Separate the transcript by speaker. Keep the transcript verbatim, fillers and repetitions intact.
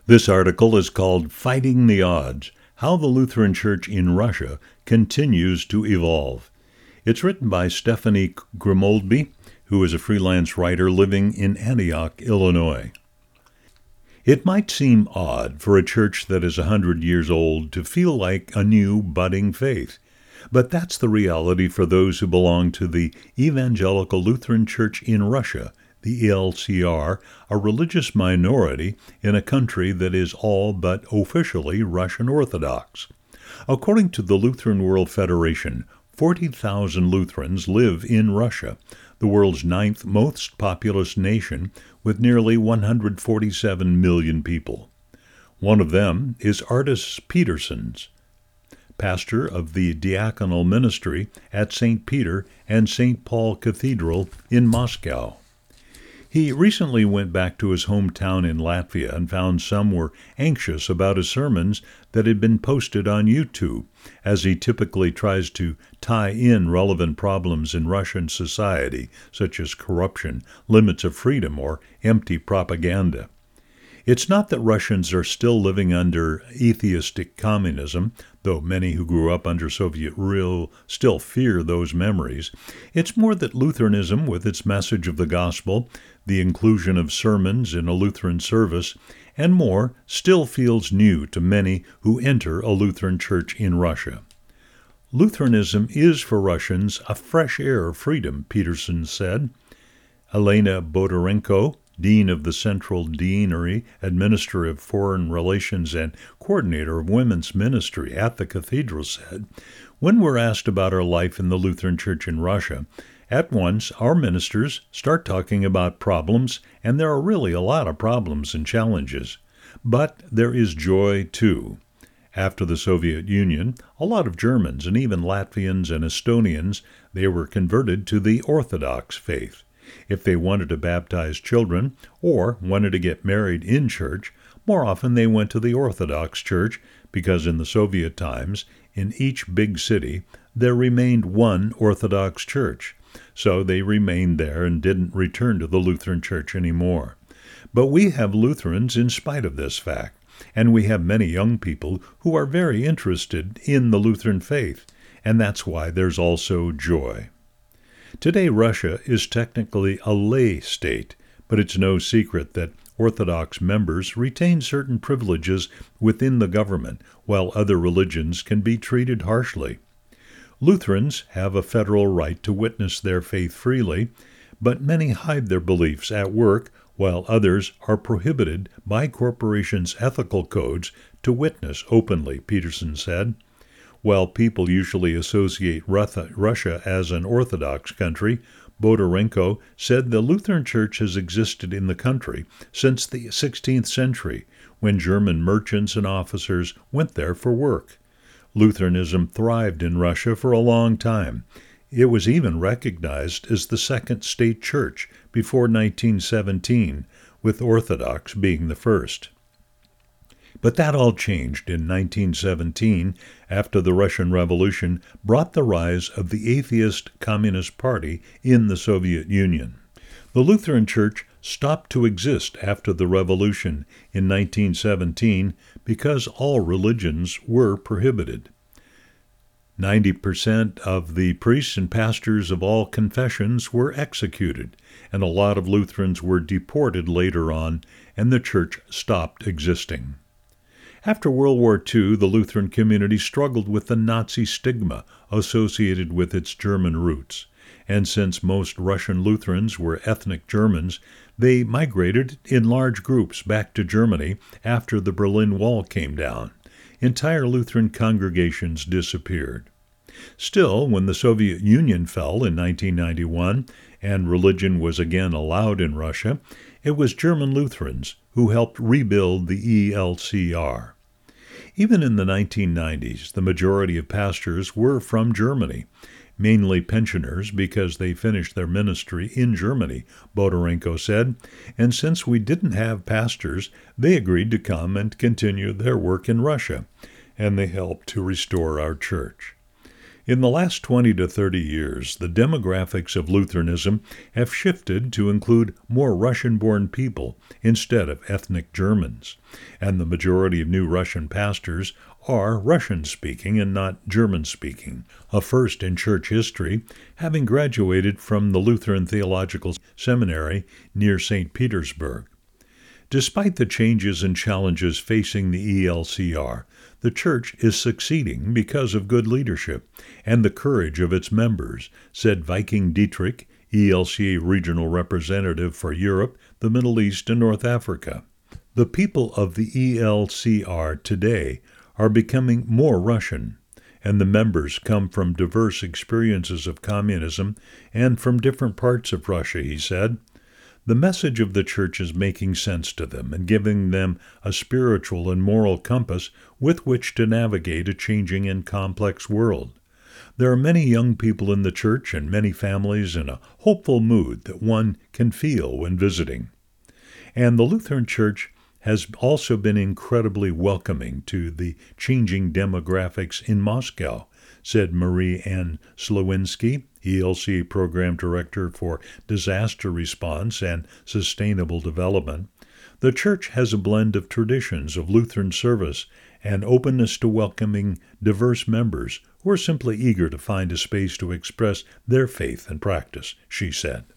Speaker 1: This article is called Fighting the Odds: How the Lutheran Church in Russia Continues to Evolve. It's written by Stephanie Grimoldby, who is a freelance writer living in Antioch, Illinois. It might seem odd for a church that is a hundred years old to feel like a new, budding faith, but that's the reality for those who belong to the Evangelical Lutheran Church in Russia, the E L C R, a religious minority in a country that is all but officially Russian Orthodox. According to the Lutheran World Federation, forty thousand Lutherans live in Russia, the world's ninth most populous nation with nearly one hundred forty-seven million people. One of them is Artis Petersons, pastor of the diaconal ministry at Saint Peter and Saint Paul Cathedral in Moscow. He recently went back to his hometown in Latvia and found some were anxious about his sermons that had been posted on YouTube, as he typically tries to tie in relevant problems in Russian society, such as corruption, limits of freedom, or empty propaganda. It's not that Russians are still living under atheistic communism, though many who grew up under Soviet rule still fear those memories. It's more that Lutheranism, with its message of the gospel, the inclusion of sermons in a Lutheran service, and more, still feels new to many who enter a Lutheran church in Russia. Lutheranism is for Russians a fresh air of freedom, Peterson said. Elena Bodarenko, Dean of the Central Deanery, Administrator of Foreign Relations, and Coordinator of Women's Ministry at the Cathedral, said, "When we're asked about our life in the Lutheran Church in Russia, at once our ministers start talking about problems, and there are really a lot of problems and challenges. But there is joy, too. After the Soviet Union, a lot of Germans and even Latvians and Estonians, they were converted to the Orthodox faith. If they wanted to baptize children or wanted to get married in church, more often they went to the Orthodox Church because in the Soviet times, in each big city, there remained one Orthodox church. So they remained there and didn't return to the Lutheran Church anymore. But we have Lutherans in spite of this fact, and we have many young people who are very interested in the Lutheran faith, and that's why there's also joy." Today, Russia is technically a lay state, but it's no secret that Orthodox members retain certain privileges within the government, while other religions can be treated harshly. Lutherans have a federal right to witness their faith freely, but many hide their beliefs at work, while others are prohibited by corporations' ethical codes to witness openly, Peterson said. While people usually associate Russia as an Orthodox country, Bodarenko said the Lutheran Church has existed in the country since the sixteenth century, when German merchants and officers went there for work. Lutheranism thrived in Russia for a long time. It was even recognized as the second state church before nineteen seventeen, with Orthodox being the first. But that all changed in nineteen seventeen after the Russian Revolution brought the rise of the atheist Communist Party in the Soviet Union. The Lutheran Church stopped to exist after the revolution in nineteen seventeen because all religions were prohibited. Ninety percent of the priests and pastors of all confessions were executed, and a lot of Lutherans were deported later on, and the church stopped existing. After World War Two, the Lutheran community struggled with the Nazi stigma associated with its German roots, and since most Russian Lutherans were ethnic Germans, they migrated in large groups back to Germany after the Berlin Wall came down. Entire Lutheran congregations disappeared. Still, when the Soviet Union fell in nineteen ninety-one and religion was again allowed in Russia, it was German Lutherans who helped rebuild the E L C R. Even in the nineteen nineties, the majority of pastors were from Germany, mainly pensioners because they finished their ministry in Germany, Bodarenko said, and since we didn't have pastors, they agreed to come and continue their work in Russia, and they helped to restore our church. In the last twenty to thirty years, the demographics of Lutheranism have shifted to include more Russian-born people instead of ethnic Germans, and the majority of new Russian pastors are Russian-speaking and not German-speaking, a first in church history, having graduated from the Lutheran Theological Seminary near Saint Petersburg. Despite the changes and challenges facing the E L C R, the Church is succeeding because of good leadership and the courage of its members, said Viking Dietrich, E L C A Regional Representative for Europe, the Middle East, and North Africa. The people of the E L C R today are becoming more Russian, and the members come from diverse experiences of communism and from different parts of Russia, he said. The message of the Church is making sense to them and giving them a spiritual and moral compass with which to navigate a changing and complex world. There are many young people in the Church and many families in a hopeful mood that one can feel when visiting. And the Lutheran Church has also been incredibly welcoming to the changing demographics in Moscow, said Marie Ann Slowinski, E L C Program Director for Disaster Response and Sustainable Development. The Church has a blend of traditions of Lutheran service and openness to welcoming diverse members who are simply eager to find a space to express their faith and practice, she said.